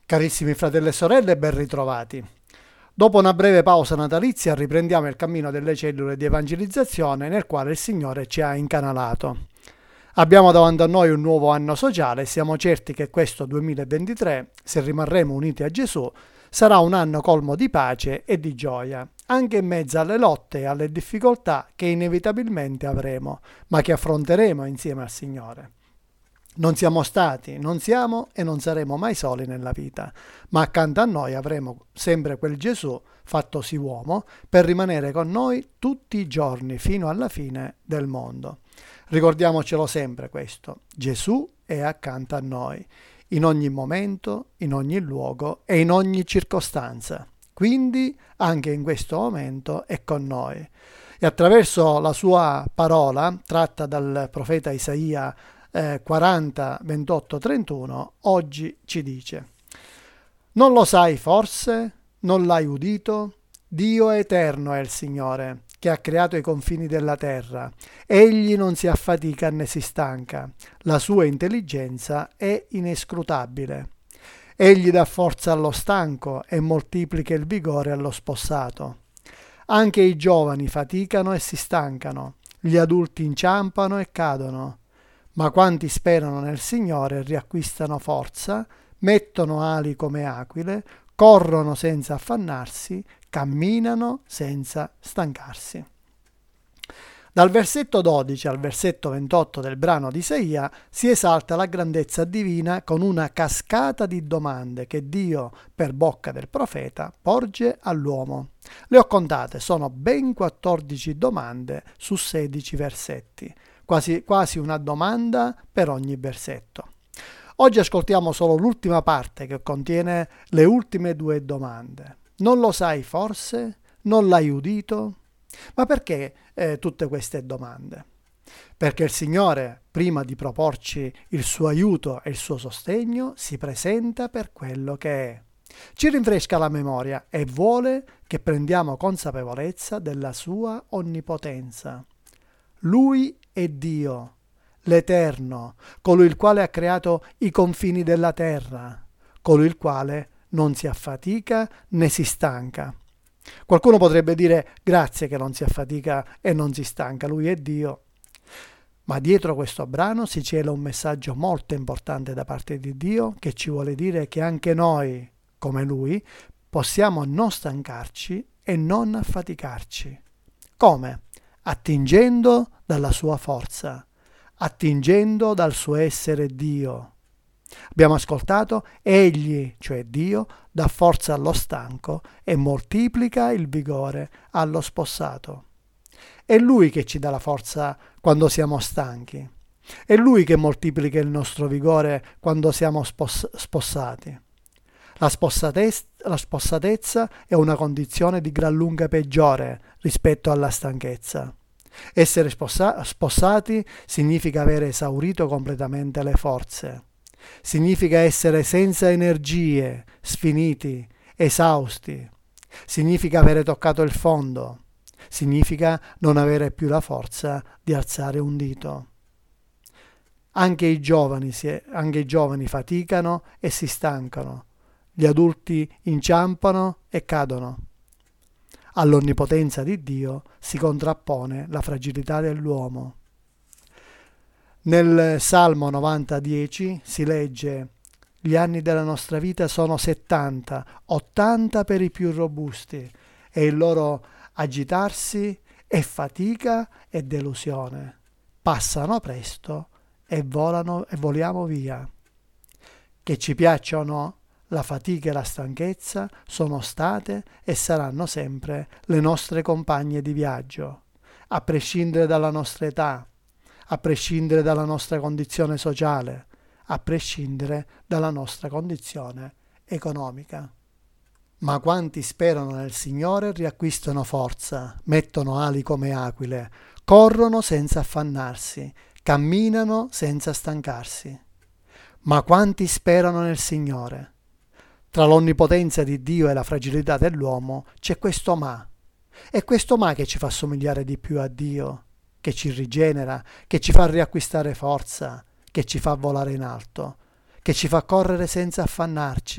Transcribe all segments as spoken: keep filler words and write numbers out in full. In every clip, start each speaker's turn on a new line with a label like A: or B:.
A: Carissimi fratelli e sorelle, ben ritrovati. Dopo una breve pausa natalizia riprendiamo il cammino delle cellule di evangelizzazione nel quale il Signore ci ha incanalato. Abbiamo davanti a noi un nuovo anno sociale e siamo certi che questo duemilaventitré, se rimarremo uniti a Gesù, sarà un anno colmo di pace e di gioia, anche in mezzo alle lotte e alle difficoltà che inevitabilmente avremo, ma che affronteremo insieme al Signore. Non siamo stati, non siamo e non saremo mai soli nella vita, ma accanto a noi avremo sempre quel Gesù fattosi uomo per rimanere con noi tutti i giorni fino alla fine del mondo. Ricordiamocelo sempre questo: Gesù è accanto a noi, in ogni momento, in ogni luogo e in ogni circostanza. Quindi anche in questo momento è con noi. E attraverso la sua parola, tratta dal profeta Isaia eh, quaranta, ventotto, trentuno, oggi ci dice: non lo sai forse? Non l'hai udito? Dio eterno è il Signore, che ha creato i confini della terra. Egli non si affatica né si stanca. La sua intelligenza è inescrutabile. Egli dà forza allo stanco e moltiplica il vigore allo spossato. Anche i giovani faticano e si stancano, gli adulti inciampano e cadono. Ma quanti sperano nel Signore riacquistano forza, mettono ali come aquile, corrono senza affannarsi, camminano senza stancarsi. Dal versetto dodici al versetto ventotto del brano di Isaia si esalta la grandezza divina con una cascata di domande che Dio, per bocca del profeta, porge all'uomo. Le ho contate, sono ben quattordici domande su sedici versetti, quasi, quasi una domanda per ogni versetto. Oggi ascoltiamo solo l'ultima parte che contiene le ultime due domande. Non lo sai forse? Non l'hai udito? Ma perché eh, tutte queste domande? Perché il Signore, prima di proporci il suo aiuto e il suo sostegno, si presenta per quello che è. Ci rinfresca la memoria e vuole che prendiamo consapevolezza della sua onnipotenza. Lui è Dio, l'Eterno, colui il quale ha creato i confini della terra, colui il quale non si affatica né si stanca. Qualcuno potrebbe dire: grazie che non si affatica e non si stanca, lui è Dio. Ma dietro questo brano si cela un messaggio molto importante da parte di Dio, che ci vuole dire che anche noi, come lui, possiamo non stancarci e non affaticarci. Come? Attingendo dalla sua forza, attingendo dal suo essere Dio. Abbiamo ascoltato: egli, cioè Dio, dà forza allo stanco e moltiplica il vigore allo spossato. È Lui che ci dà la forza quando siamo stanchi. È Lui che moltiplica il nostro vigore quando siamo spos- spossati. La spossatezza, la spossatezza è una condizione di gran lunga peggiore rispetto alla stanchezza. Essere sposa- spossati significa avere esaurito completamente le forze. Significa essere senza energie, sfiniti, esausti. Significa avere toccato il fondo. Significa non avere più la forza di alzare un dito. Anche i giovani, si, anche i giovani faticano e si stancano. Gli adulti inciampano e cadono. All'onnipotenza di Dio si contrappone la fragilità dell'uomo. Nel Salmo novanta dieci si legge: gli anni della nostra vita sono settanta, ottanta per i più robusti, e il loro agitarsi è fatica e delusione. Passano presto e volano e voliamo via. Che ci piaccia o no, la fatica e la stanchezza sono state e saranno sempre le nostre compagne di viaggio, a prescindere dalla nostra età, a prescindere dalla nostra condizione sociale, a prescindere dalla nostra condizione economica. Ma quanti sperano nel Signore riacquistano forza, mettono ali come aquile, corrono senza affannarsi, camminano senza stancarsi. Ma quanti sperano nel Signore? Tra l'onnipotenza di Dio e la fragilità dell'uomo c'è questo ma. È questo ma che ci fa somigliare di più a Dio, che ci rigenera, che ci fa riacquistare forza, che ci fa volare in alto, che ci fa correre senza affannarci,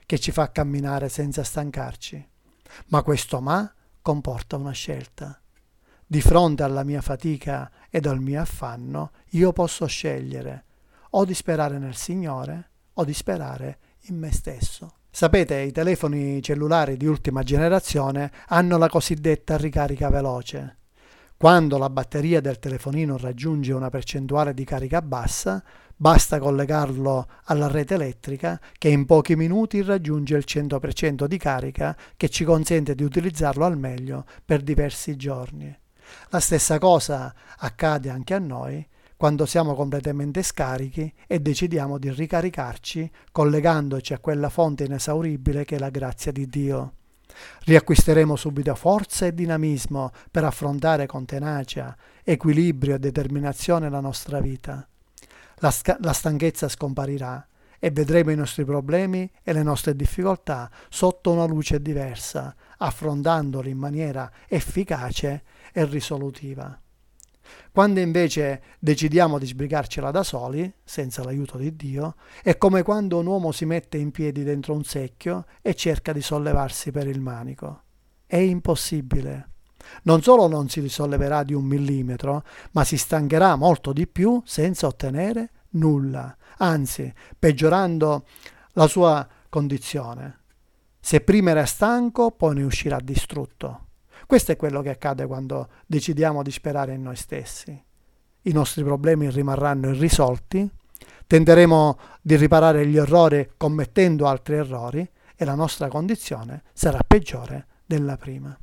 A: che ci fa camminare senza stancarci. Ma questo ma comporta una scelta. Di fronte alla mia fatica ed al mio affanno, io posso scegliere o di sperare nel Signore o di sperare in me stesso. Sapete, i telefoni cellulari di ultima generazione hanno la cosiddetta ricarica veloce. Quando la batteria del telefonino raggiunge una percentuale di carica bassa, basta collegarlo alla rete elettrica che in pochi minuti raggiunge il cento per cento di carica che ci consente di utilizzarlo al meglio per diversi giorni. La stessa cosa accade anche a noi quando siamo completamente scarichi e decidiamo di ricaricarci collegandoci a quella fonte inesauribile che è la grazia di Dio. Riacquisteremo subito forza e dinamismo per affrontare con tenacia, equilibrio e determinazione la nostra vita. La, sca- la stanchezza scomparirà e vedremo i nostri problemi e le nostre difficoltà sotto una luce diversa, affrontandoli in maniera efficace e risolutiva. Quando invece decidiamo di sbrigarcela da soli, senza l'aiuto di Dio, è come quando un uomo si mette in piedi dentro un secchio e cerca di sollevarsi per il manico. È impossibile. Non solo non si risolleverà di un millimetro, ma si stancherà molto di più senza ottenere nulla, anzi, peggiorando la sua condizione. Se prima era stanco, poi ne uscirà distrutto. Questo è quello che accade quando decidiamo di sperare in noi stessi. I nostri problemi rimarranno irrisolti, tenteremo di riparare gli errori commettendo altri errori e la nostra condizione sarà peggiore della prima.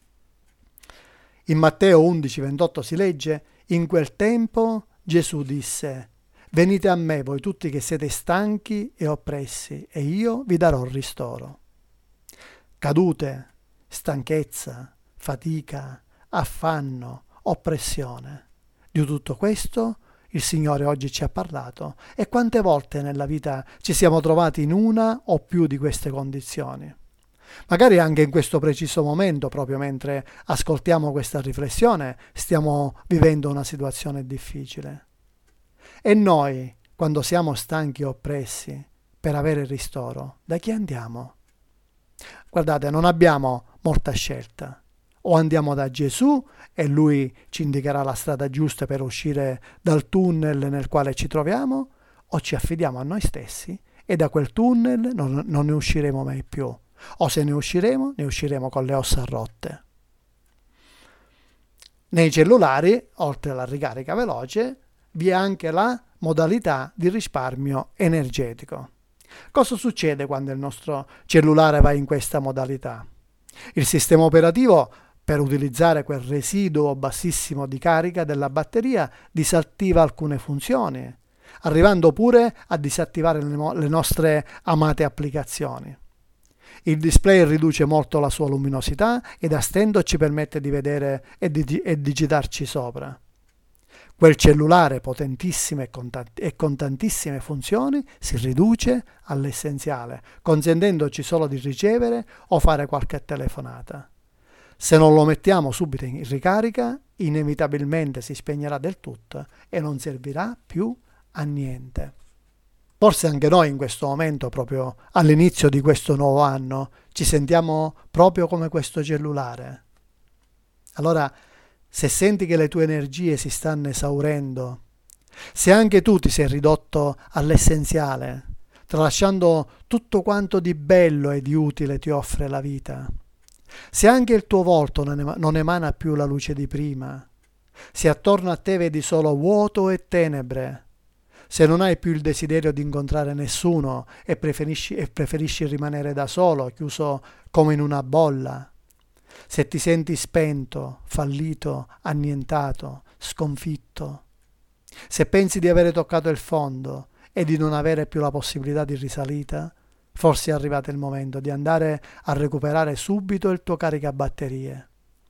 A: In Matteo undici ventotto si legge: in quel tempo Gesù disse: venite a me voi tutti che siete stanchi e oppressi, e io vi darò ristoro. Cadute, stanchezza, fatica, affanno, oppressione. Di tutto questo il Signore oggi ci ha parlato, e quante volte nella vita ci siamo trovati in una o più di queste condizioni. Magari anche in questo preciso momento, proprio mentre ascoltiamo questa riflessione, stiamo vivendo una situazione difficile. E noi, quando siamo stanchi e oppressi, per avere ristoro, da chi andiamo? Guardate, non abbiamo molta scelta. O andiamo da Gesù e Lui ci indicherà la strada giusta per uscire dal tunnel nel quale ci troviamo, o ci affidiamo a noi stessi e da quel tunnel non, non ne usciremo mai più. O se ne usciremo, ne usciremo con le ossa rotte. Nei cellulari, oltre alla ricarica veloce, vi è anche la modalità di risparmio energetico. Cosa succede quando il nostro cellulare va in questa modalità? Il sistema operativo, per utilizzare quel residuo bassissimo di carica della batteria, disattiva alcune funzioni, arrivando pure a disattivare le, no- le nostre amate applicazioni. Il display riduce molto la sua luminosità ed a stento ci permette di vedere e, di, e digitarci sopra. Quel cellulare potentissimo e con, tanti, e con tantissime funzioni si riduce all'essenziale, consentendoci solo di ricevere o fare qualche telefonata. Se non lo mettiamo subito in ricarica, inevitabilmente si spegnerà del tutto e non servirà più a niente. Forse anche noi in questo momento, proprio all'inizio di questo nuovo anno, ci sentiamo proprio come questo cellulare. Allora, se senti che le tue energie si stanno esaurendo, se anche tu ti sei ridotto all'essenziale, tralasciando tutto quanto di bello e di utile ti offre la vita, se anche il tuo volto non emana più la luce di prima, se attorno a te vedi solo vuoto e tenebre, se non hai più il desiderio di incontrare nessuno e preferisci, e preferisci rimanere da solo, chiuso come in una bolla, se ti senti spento, fallito, annientato, sconfitto, se pensi di avere toccato il fondo e di non avere più la possibilità di risalita, forse è arrivato il momento di andare a recuperare subito il tuo caricabatterie.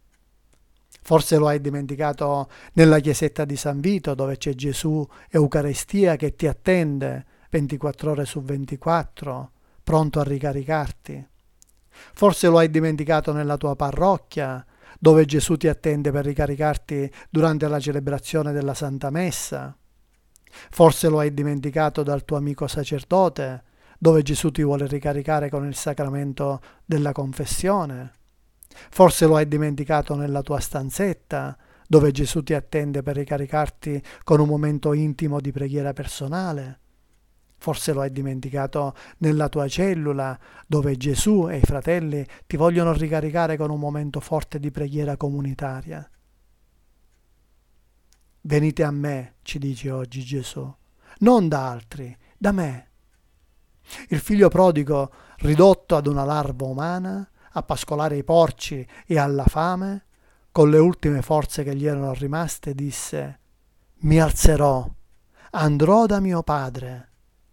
A: Forse lo hai dimenticato nella chiesetta di San Vito, dove c'è Gesù Eucaristia che ti attende ventiquattro ore su ventiquattro, pronto a ricaricarti. Forse lo hai dimenticato nella tua parrocchia, dove Gesù ti attende per ricaricarti durante la celebrazione della Santa Messa. Forse lo hai dimenticato dal tuo amico sacerdote, dove Gesù ti vuole ricaricare con il sacramento della confessione. Forse lo hai dimenticato nella tua stanzetta, dove Gesù ti attende per ricaricarti con un momento intimo di preghiera personale. Forse lo hai dimenticato nella tua cellula, dove Gesù e i fratelli ti vogliono ricaricare con un momento forte di preghiera comunitaria. Venite a me, ci dice oggi Gesù, non da altri, da me. Il figlio prodigo, ridotto ad una larva umana, a pascolare i porci e alla fame, con le ultime forze che gli erano rimaste, disse: mi alzerò, andrò da mio padre.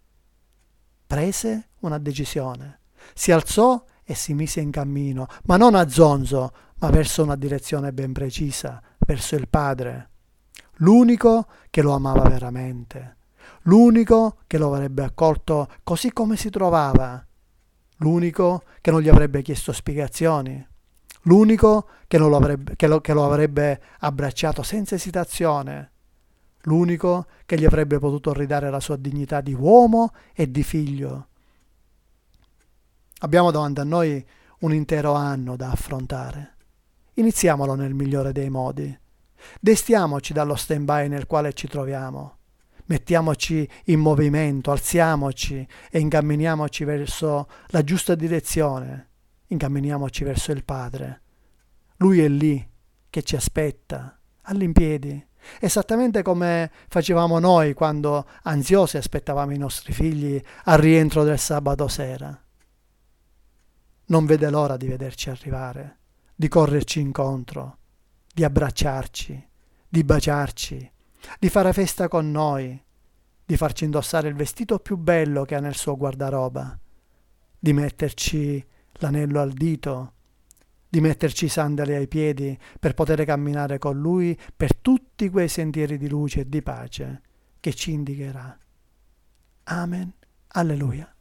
A: Prese una decisione, si alzò e si mise in cammino, ma non a zonzo, ma verso una direzione ben precisa, verso il Padre, l'unico che lo amava veramente, l'unico che lo avrebbe accolto così come si trovava, l'unico che non gli avrebbe chiesto spiegazioni, l'unico che, non lo, avrebbe, che, lo, che lo avrebbe abbracciato senza esitazione, l'unico che gli avrebbe potuto ridare la sua dignità di uomo e di figlio. Abbiamo davanti a noi un intero anno da affrontare. Iniziamolo nel migliore dei modi. Destiamoci dallo stand-by nel quale ci troviamo. Mettiamoci in movimento, alziamoci e incamminiamoci verso la giusta direzione. Incamminiamoci verso il Padre. Lui è lì, che ci aspetta, all'impiedi, esattamente come facevamo noi quando ansiosi aspettavamo i nostri figli al rientro del sabato sera. Non vede l'ora di vederci arrivare, di correrci incontro, di abbracciarci, di baciarci, di fare festa con noi, di farci indossare il vestito più bello che ha nel suo guardaroba, di metterci l'anello al dito, di metterci i sandali ai piedi per poter camminare con lui per tutti quei sentieri di luce e di pace che ci indicherà. Amen. Alleluia.